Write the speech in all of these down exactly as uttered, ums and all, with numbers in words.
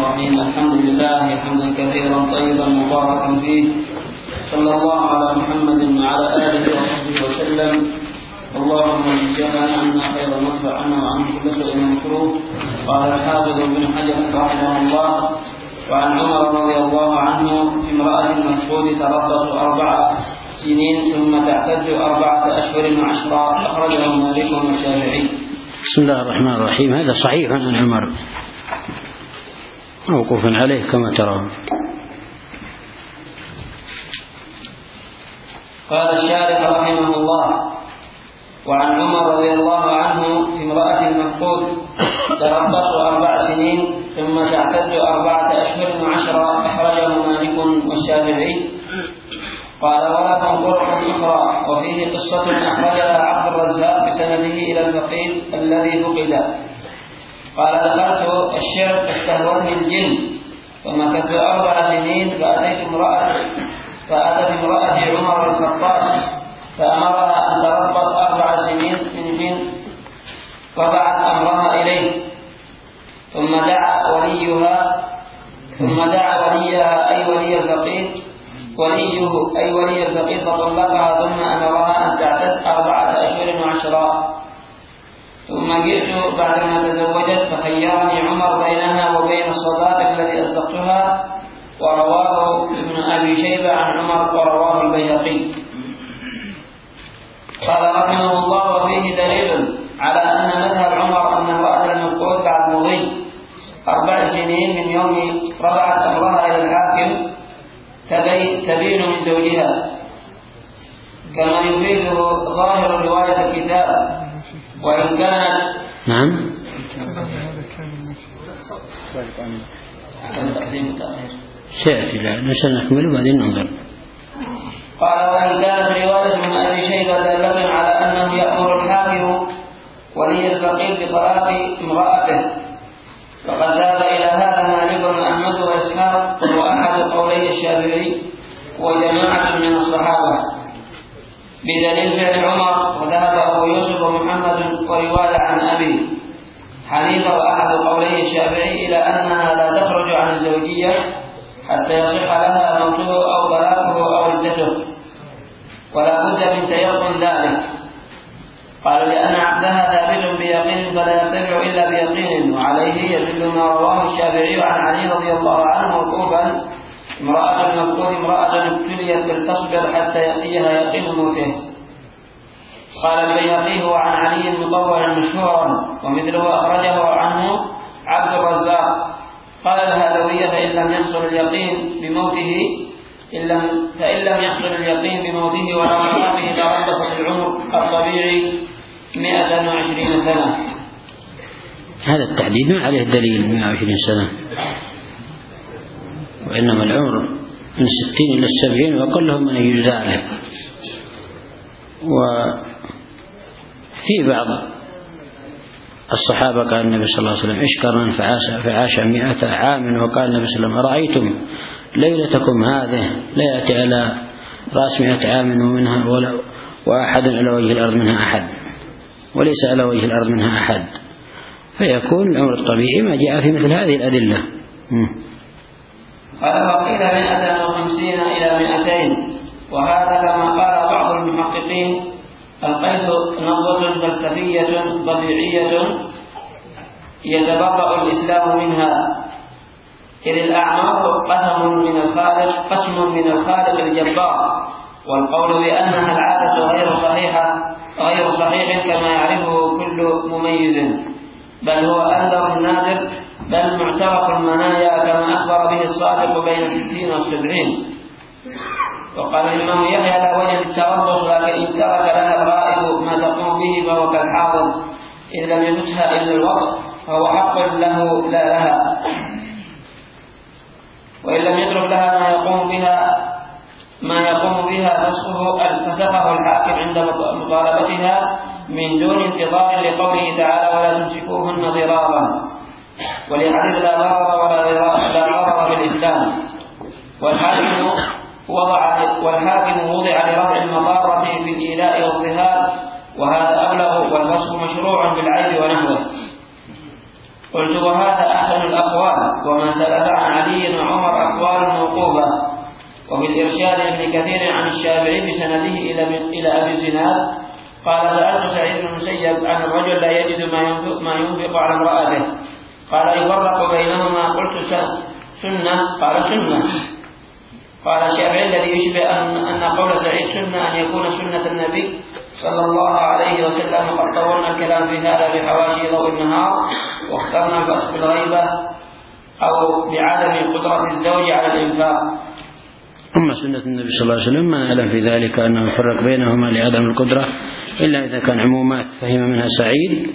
الرحيم. الحمد لله حمدا كثيرا طيبا مباركا فيه، صلى الله على محمد وعلى آله وصحبه وسلم. اللهم اجعلنا عنا خير ما عنا وعن كل سوء مكروه. قال الحافظ ابن حجر رحمه الله: وعن عمر رضي الله عنه في امرأة المفقود تربص أربع سنين ثم تعتد أربعة أشهر وعشرة، أخرجه مالك والشافعي. بسم الله الرحمن الرحيم. هذا صحيح عن عمر موقوف عليه كما ترون. قال الشارح رحمه الله: وعن عمر رضي الله عنه في امرأة المفقود تربص أربع سنين ثم تعتد أربعة أشهر وعشرة، أخرجه مالك والشافعي. قال: ولكم طرق أخرى وفيه قصة أخرجها عبد الرزاق بسنده إلى الفقيد الذي فقد. قال: دخلت الشرك فاستهوتني الجن فمكثت أربع سنين فأتيت امرأة فأتت امرأة عمر الخطاب فأمرها أن تربص أربع سنين من حين رفعت أمرها إليه، ثم دعا وليها ثم دعا وليها أي ولي الفقيد وليه أي ولي الفقيد فطلقها، ثم أمرها أن تعتد أربعة أشهر وعشرة. ثم جئت بعدما تزوجت فخيرني عمر بينها وبين الصداق الذي أصدقتها، ورواه ابن أبي شيبة عن عمر ورواه البيهقي. قال رحمه الله: وفيه دليل على أن مذهب عمر أن امرأة المفقود بعد مضي أربع سنين من يوم رفعت أمرها إلى الحاكم تبين من زوجها، كما يفيده ظاهر رواية الكتاب، وإن كانت نعم سيأتي لا نسنكمل وبعدين ننظر. قال: وإن كانت رواية من أبي شيبة دالة على أنه يأمر الحاكم ولي الفقيد بطلاق امرأته، فقد ذهب إلى هذا مالك وأحمد وإسحاق وأحد قولي الشافعي وجماعة من الصحابة بدليل فعل عمر، وذهب أبو يوسف ومحمد ورواية عن أبي حنيفة وأحد قولي الشافعي إلى أنها لا تخرج عن الزوجية حتى يصح لها موته أو طلاقه أو عدته، ولا بد من تيقن ذلك. قالوا: لأن عقدها ثابت بيقين فلا يرتفع إلا بيقين، وعليه يدل ما رواه الشافعي عن علي رضي الله عنه موقوفا: امرأة المفقود امرأة ابتليت فلتصبر حتى يأتيها يقين موته. قال البيهقي: وعن علي مطوعا مشهورا، ومثله أخرجه عنه عبد الرزاق. قال الهادوية: فإن لم يحصل اليقين بموته فإن لم يحصل اليقين بموته ولا مقامه تربصت العمر الطبيعي مئة وعشرين سنة. هذا التحديد ما عليه دليل مئة وعشرين سنة، وإنما العمر من ستين إلى السبعين وأقلهم من يجوز ذلك. وفي بعض الصحابة قال النبي صلى الله عليه وسلم: ايش قرن فعاش, فعاش مئة عام، وقال النبي صلى الله عليه وسلم: أرأيتم ليلتكم هذه لا يأتي على رأس مئة عام ومنها ولا وأحد على وجه الأرض منها أحد، وليس على وجه الأرض منها أحد، فيكون العمر الطبيعي ما جاء في مثل هذه الأدلة. قال: وقيل مئة وخمسين إلى مئتين، وهذا كما قال بعض المحققين القيد نظرة فلسفية طبيعية يتبرأ الإسلام منها، إذ الأعمار قسم من الخالق قسم من الخالق الجبار، والقول بأنها العادة غير صحيحة غير صحيح كما يعرفه كل مميز، بل هو أندر النادر، بل معترف المنايا كما أخبر به الصادق بين الستين والسبعين. وقال الإمام يحيى: لا وجه التربص، لكن إن ترك لها الغائب ما تقوم به فهو كالحاضر، إن لم يمسها إلا الوقت فهو حق له لا لها، وإن لم يترك لها ما يقوم بها ما يقوم بها فسخه الحاكم عند مطالبتها من دون انتظار لقوله تعالى: ولا تمسكوهن ضرارا، ولحديث لا ضرر ولا ضرر في الإسلام. والحاكم وضع والحاكم وضع لرفع المضارة في الإيلاء والظهار، وهذا أبلغ، والفسخ مشروع بالعيب ونحوه. قلت: وهذا أحسن الأقوال، وما سلف عن علي وعمر أقوال موقوفة. وبالإرشاد ابن كثير عن الشافعي بسنده إلى أبي الزناد قال سألت سعيد بن المسيب عن الرجل لا يجد ما ينفق, ما ينفق على امرأته قال يفرق بينهما قلت سنة قال سنة. قال الشافعي الذي يشبه أن, أن قول سعيد سنة أن يكون سنة النبي صلى الله عليه وسلم. قد طولنا الكلام في هذا بحواشي ضوء النهار واخترنا الفصل في الغيبة أو بعدم قدرة الزوج على الإنفاق. أما سنة النبي صلى الله عليه وسلم ما نعلم في ذلك أنه يفرق بينهما لعدم القدرة إلا إذا كان عمومات فهم منها سعيد،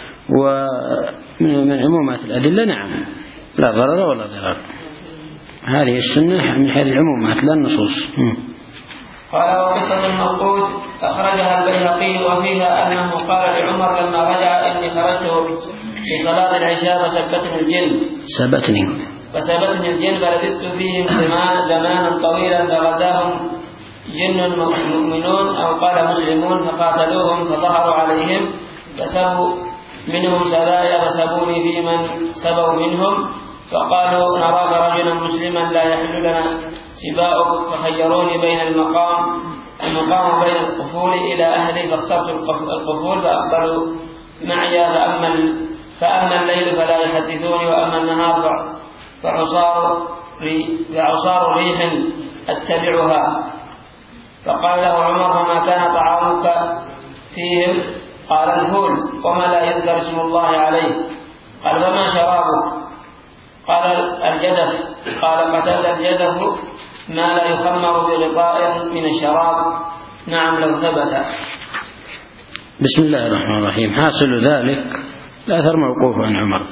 ومن عمومات الأدلة نعم لا ضرر ولا ضرر. هذه السنة من حيث العمومات لا النصوص. قال وقصة الموقوت أخرجها البيهقي وفيها أنه قال لعمر لما رجع إني خرجت في صلاة العشاء فسبتني الجن سبتني فسبتني الجن فلبثت فيهم زمانا طويلا فغزاهم جن مؤمنون أو قال مسلمون فقاتلوهم فظهروا عليهم فسبوا منهم سبايا فسبوني في من سبوا منهم فقالوا نراك رجلا مسلما لا يحل لنا سباؤك فخيروني بين المقام المقام وبين القفول إلى أهلي فاخترت القفول فأقبلوا معي فأما, فأما الليل فلا يحدثوني وأما النهار فعصار فعصار ريح أتبعها. فقال له عمر وما كان طعامك فيهم قال الفول وما لا يذكر اسم الله عليه. قال وما شرابك قال الجدف قال قتل الجدف ما لا يخمر بغطاء من الشراب نعم لو ثبت. بسم الله الرحمن الرحيم. حاصل ذلك الأثر موقوف عن عمر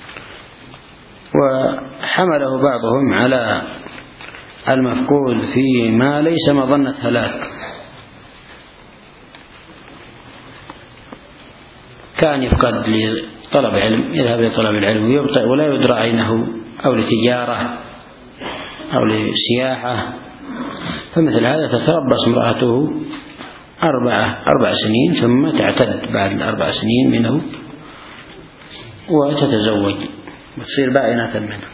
وحمله بعضهم على المفقود في ما ليس مظنة هلاك، كان يفقد لطلب علم يذهب لطلب العلم ويبطئ ولا يدرى أينه أو لتجارة أو لسياحة، فمثل هذا تتربص امرأته أربعة أربع سنين ثم تعتد بعد الأربع سنين منه وتتزوج وتصير بائنة منه.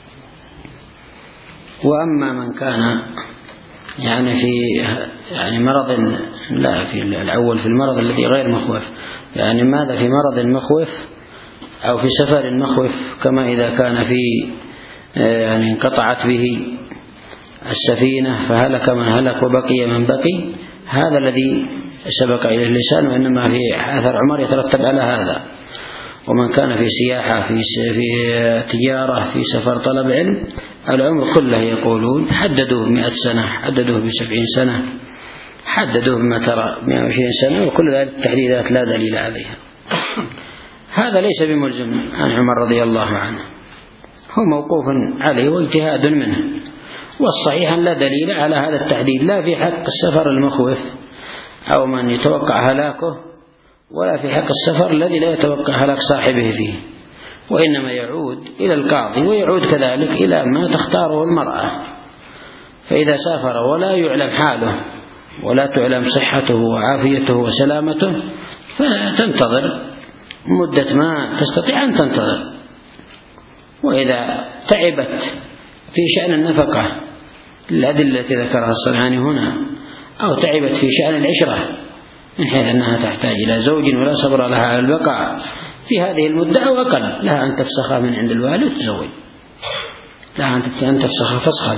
وأما من كان يعني في يعني مرض لا في الأول في المرض الذي غير مخوف، يعني ماذا في مرض مخوف أو في سفر مخوف كما إذا كان في يعني انقطعت به السفينة فهلك من هلك وبقي من بقي، هذا الذي سبق إلى اللسان، وإنما في أثر عمر يترتب على هذا. ومن كان في سياحة في في تجارة في سفر طلب علم العمر كله يقولون حددوه بمئة سنة حددوه بسبعين سنة حددوه بما ترى مئة وعشرين سنة، وكل ذلك التحديدات لا دليل عليها. هذا ليس بملزم عن عمر رضي الله عنه، هو موقوف عليه واجتهاد منه، والصحيح لا دليل على هذا التحديد لا في حق السفر المخوف أو من يتوقع هلاكه، ولا في حق السفر الذي لا يتوقع هلاك صاحبه فيه، وإنما يعود إلى القاضي ويعود كذلك إلى ما تختاره المرأة. فإذا سافر ولا يعلم حاله ولا تعلم صحته وعافيته وسلامته فتنتظر مدة ما تستطيع أن تنتظر. وإذا تعبت في شأن النفقة الأدلة التي ذكرها الصنعاني هنا، أو تعبت في شأن العشرة من حيث أنها تحتاج إلى زوج ولا صبر لها على البقاء في هذه المدة أو أقل، لها أن تفسخها من عند الوالد وتزوج، لها أن تفسخها فسخا.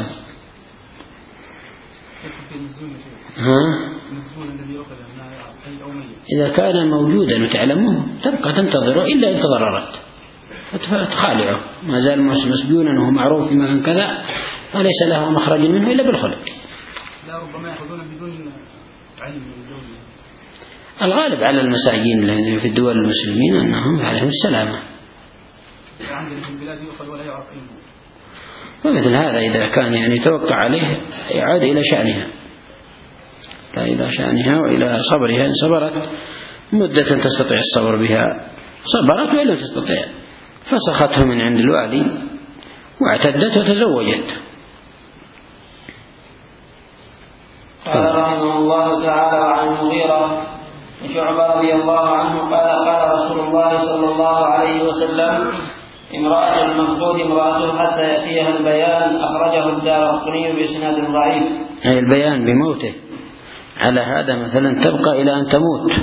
ها؟ إذا كان موجودا وتعلمه تبقى تنتظره إلا إن تضررت فتخالعه، ما زال مسجونا وهو معروف بما كان كذا فليس لها مخرج منه إلا بالخلع. لا ربما يأخذون بدون علم الزوج. الغالب على المساجين الذين في الدول المسلمين أنهم عليهم السلامة. عندنا في البلاد يؤخذ ولا يعرف علمه. ومثل هذا إذا كان يعني يتوقع عليه يعود إلى شأنها، إلى شأنها وإلى صبرها، إن صبرت مدة تستطيع الصبر بها صبرت، وإلا تستطيع فسخته من عند الوالي واعتدت وتزوجت. قال رحمه الله تعالى عن المغيرة شعبة رضي الله عنه قال قال رسول الله صلى الله عليه وسلم امرأة المفقود امرأته حتى يأتيها البيان أخرجه الدارقطني بإسناد ضعيف. أي البيان بموته، على هذا مثلا تبقى إلى أن تموت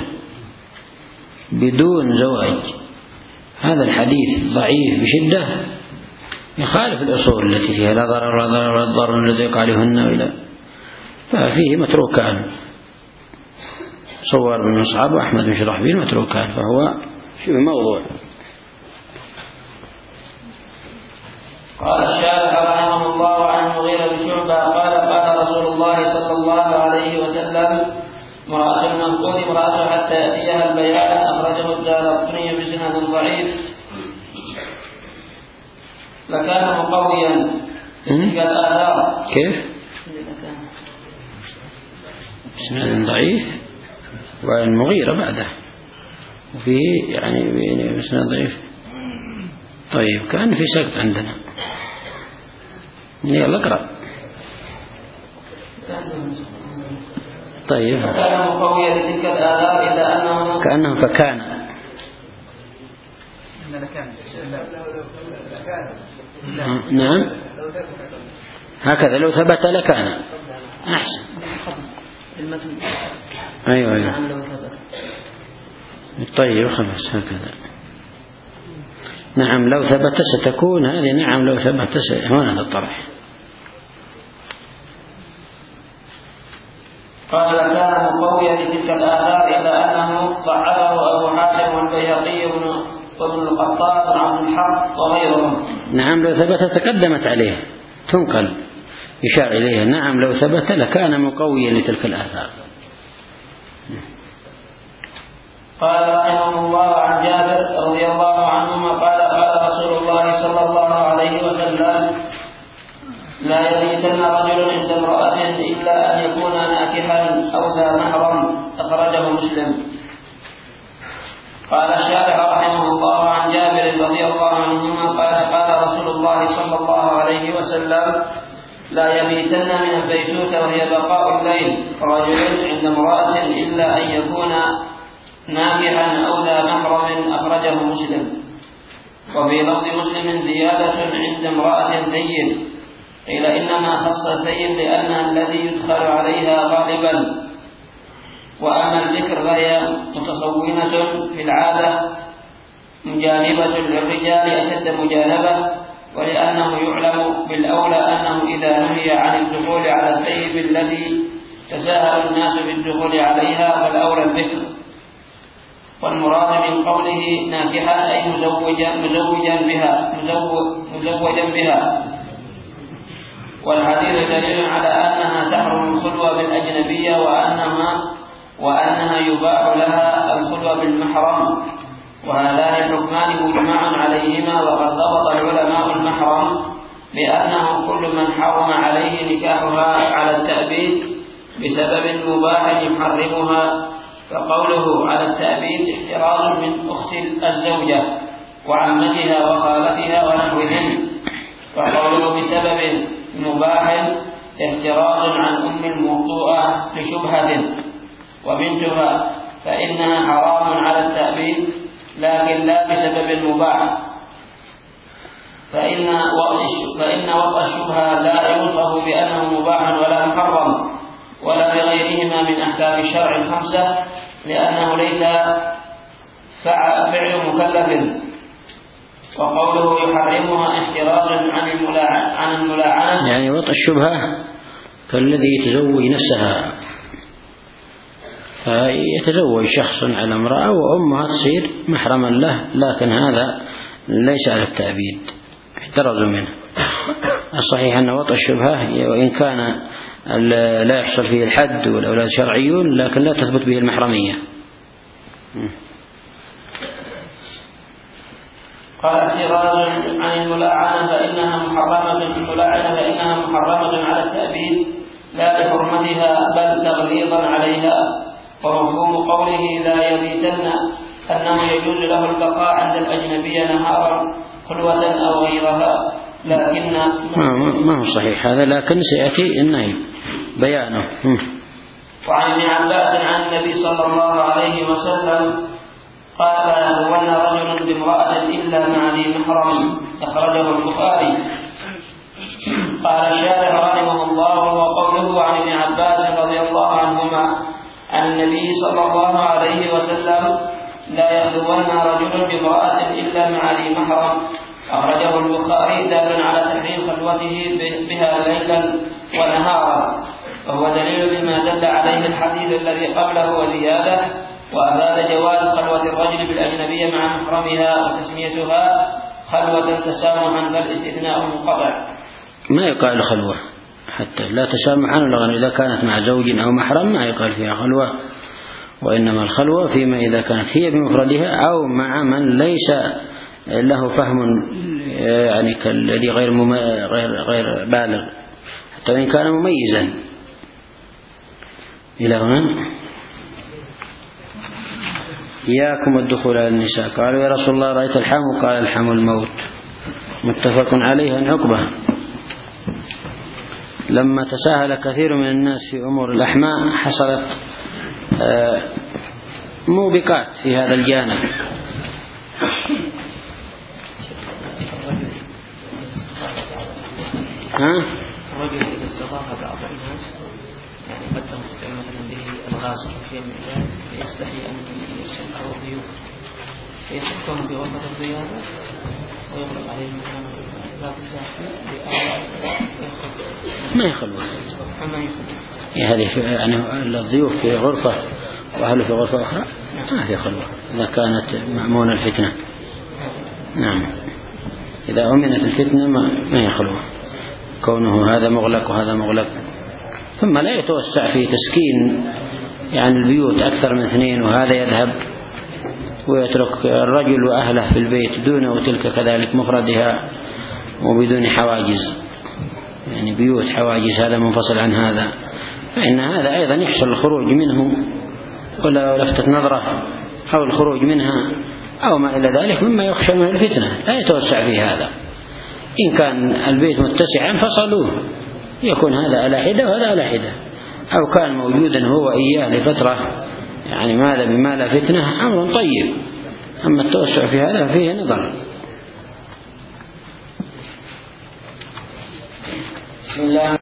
بدون زواج، هذا الحديث ضعيف بشدة، يخالف الأصول التي فيها لا ضرر ولا ضرر ولا ضرر الذي يقع عليهن إلى، ففيه متروكان، صور بن مصعب وأحمد بن شرحبيل متروكان، فهو شبه موضوع. قال الشارح رحمه الله عن المغيرة بن شعبة قال قال رسول الله صلى الله عليه وسلم امرأة المفقود امرأة حتى يأتيها البيان أخرجه الدارقطني بسند ضعيف. لكان مقويا تلك الآثار. كيف؟ بسند ضعيف والمغيرة بعده وفيه يعني بسند ضعيف. طيب كان في سكت عندنا، يلا اقرأ. طيب كان مقويا لتلك الآثار إلا أنه كأنه فكان نعم هكذا لو ثبت لكان أحسن. أيوة أيوة طيب خلاص هكذا. نعم لو ثبت ستكون هذه، نعم لو ثبت هنا الطرح. قال كان مقويا لتلك الآثار إلا أنه ضعفه أبو حاتم والبيهقي وابن القطان وعبد الحق وغيرهم. نعم لو ثبت تقدمت عليه تنقل يشار إليه، نعم لو ثبت لكان مقويا لتلك الآثار. قال رحمه الله عن جابر رضي الله عنهما قال قال رسول الله صلى الله عليه وسلم لا يبيتن رجل عند امرأة إلا أن يكون ناكحا أو ذا محرم، أخرجه مسلم. قال الشارح رحمه الله عن جابر رضي الله عنهما قال قال رسول الله صلى الله عليه وسلم لا يبيتن من البيتوتة وهي بقاء الليل رجل عند امرأة إلا أن يكون ناكحا أو ذا محرم، أخرجه مسلم. وفي لفظ مسلم زيادة عند امرأة ثيب، قيل إنما خص الثيب لأنها الذي يدخل عليها غالبا، وأما الذكر فهي متصونة في العادة مجانبة للرجال أشد مجانبة، ولأنه يعلم بالأولى أنه إذا نهي عن الدخول على الثيب الذي تساهل الناس بالدخول عليها فالأولى الذكر. والمراد من قوله ناكحا أي مزوجا مزوجا بها مزوجا بها. والحديث دليل على أنها تحرم الخلوة بالأجنبية وأنها وأنها يباح لها الخلوة بالمحرم، وهذان الحكمان مجمع عليهما. وقد ضبط العلماء المحرم بأنه كل من حرم عليه نكاحها على التأبيد بسبب مباح يحرمها، فقوله على التأبيد احتراز من أخت الزوجة وعمتها وخالتها ونحوهن، وقوله بسبب مباح احتراز عن أم الموطوءة لشبهة وبنتها، فإنها حرام على التأبيد لكن لا بسبب مباح، فإن فإن وضع الشبهة لا يوصف بأنه مباح ولا محرم ولا بغيرهما من أحكام الشرع الخمسة، لأنه ليس فعل مكلف. وقوله يحرمها احتراز عن الملاعنة عن الملاعنة يعني وضع الشبهة كالذي يتزوج نفسها، فيتزوج شخص على امرأة وأمها تصير محرما له، لكن هذا ليس على التأبيد، احترزوا منه. الصحيح أن وضع الشبهة وإن كان لا يحصل فيه الحد والأولاد شرعيون لكن لا تثبت به المحرمية. قال احتراز عن الملاعنة فإنها محرمة الملاعنة فإنها محرمة على التأبيد لا لحرمتها بل تغليظا عليها. ومفهوم قوله لا يبيتن أنه يجوز له البقاء عند الأجنبية نهارا خلوة أو غيرها، لكن ما هو صحيح هذا، لكن سيأتي النهي بيانه. وعن ابن عباس عن النبي صلى الله عليه وسلم قال لا يخلون رجل بامرأة إلا مع ذي محرم، أخرجه البخاري. قال الشارح رحمه الله وقوله عن ابن عباس رضي الله عنهما عن النبي صلى الله عليه وسلم لا يخلون رجل بامرأة إلا مع ذي محرم، أخرجه البخاري دال على تحريم خلوته بها ليلا ونهارا، وهو دليل بما دل عليه الحديث الذي قبله وزيادة، وهذا جواز خلوة الرجل بالأجنبية مع محرمها وتسميتها خلوة تسامحا بل استثناء منقطع. ما يقال خلوة حتى لا تسامحا ولا غير، إذا كانت مع زوج أو محرم ما يقال فيها خلوة، وإنما الخلوة فيما إذا كانت هي بمفردها أو مع من ليس له فهم يعني كالذي غير غير غير بالغ حتى وإن كان مميزا. إلى هنا إياكم الدخول على النساء. قالوا يا رسول الله رأيت الحم؟ قال الحم الموت. متفق عليه عن عقبة. لما تساهل كثير من الناس في أمور الأحماء حصلت موبقات في هذا الجانب. ها؟ الرجل إذا استضاف بعض الناس يعني قدم مثلا به الغاز أو شيء من ذلك يستحي أن يستمعوا الضيوف فيتركهم بغرفة الضيافة ويغلق عليهم لا تساحل ما يخلون هذه يعني الضيوف في غرفة وأهله في غرفة أخرى ما في خلوة إذا كانت مأمونة الفتنة. نعم إذا أمنت الفتنة ما هي خلوة، كونه هذا مغلق وهذا مغلق. ثم لا يتوسع في تسكين يعني البيوت أكثر من اثنين، وهذا يذهب ويترك الرجل وأهله في البيت دونه وتلك كذلك مفردها وبدون حواجز، يعني بيوت حواجز هذا منفصل عن هذا، فإن هذا أيضا يحصل الخروج منه ولا لفتة نظرة أو الخروج منها أو ما إلى ذلك مما يخشى من الفتنة، لا يتوسع في هذا. إن كان البيت متسعا فصلوه يكون هذا على حدة وهذا على حدة، أو كان موجودا هو إياه لفترة يعني ماذا بما لا فتنة أمر طيب. أما التوسع في هذا فيه نظر. بسم الله.